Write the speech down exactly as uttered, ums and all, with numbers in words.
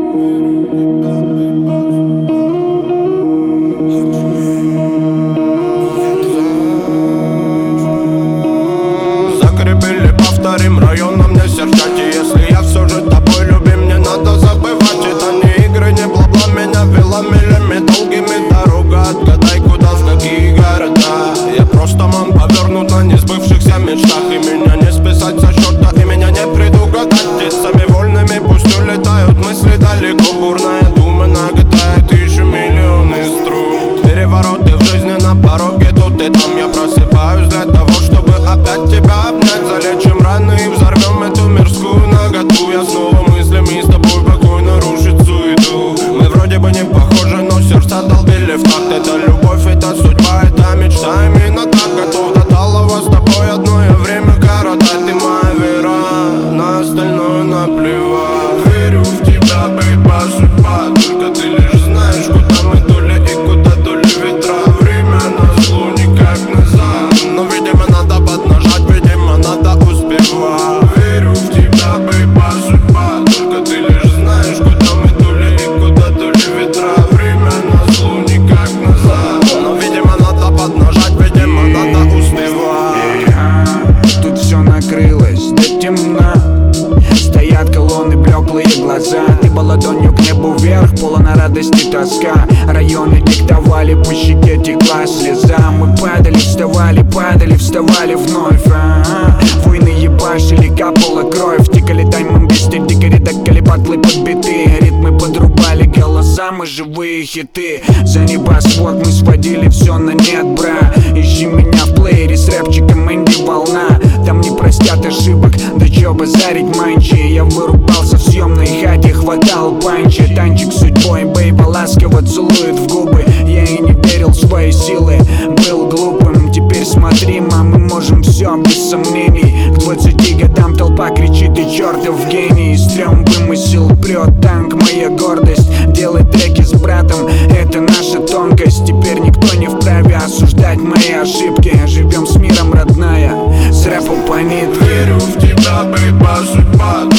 Закрепили, повторим районом, не серчайте. Если я все же тобой любим, мне надо забывать. Это не игры, не бла-бла, меня вела милями долгими дорога. Отгадай, куда, в какие города. Я просто мам повернут на несбывшихся мечтах. И меня не списать со счета, и меня не предугадать. Птицами вольными пусть улетают мысли далеко. Бурная дума нагадает еще миллионы струн. Перевороты в жизни на пороге, тут и там. Я просыпаюсь для того, чтобы опять тебя обнять. Залечим раны и взорвем эту мирскую наготу. Я снова мыслями с тобой покойно рушит суету. Мы вроде бы не похожи, но сердца долбили в такт. Это любовь, это судьба, это мечта. Именно так готов до талого с тобой одно время коротать. Ты моя вера, на остальное наплевать. Верю в тебя, бейба, судьба. Только ты лишь знаешь, куда мы дули и куда дули ветра. Время назло, никак назад. Но видимо надо поднажать, видимо надо успевать. Верю в тебя, бейба, судьба. Только ты лишь знаешь, куда мы дули и куда дули ветра. Время назло, никак назад. Но видимо надо поднажать, видимо надо успевать. Тут все накрылось до темна. Стоят колонны, блеклые глаза. Ты по ладонью к небу вверх, полна радости тоска. Районы диктовали, по щеке текла слеза. Мы падали, вставали, падали, вставали вновь. А-а-а. Войны ебашили, капала кровь. Тикали таймом без дикари, докали батлы подбиты. Ритмы подрубали голоса, мы живые хиты. За небосвод мы сводили все на нет, бра. Ищи меня в плеере с рэпчиком Энди Волна. Там не простят ошибок, да чё базарить манчи. Я вырубался в съемной хате, хватал панчи. Танчик с судьбой, бейба ласково целует в губы. Я и не верил в свои силы, был глупым. Теперь смотри, мам, мы можем все без сомнений. К двадцати годам толпа кричит: ты чертов гений. Стрём вымысел, прет танк, моя гордость. Делать треки с братом, это наша тонкость. Теперь никто не вправе осуждать мои ошибки. Живем с миром, родная, с рэпом по нитке. Верю в тебя, бейба, судьба.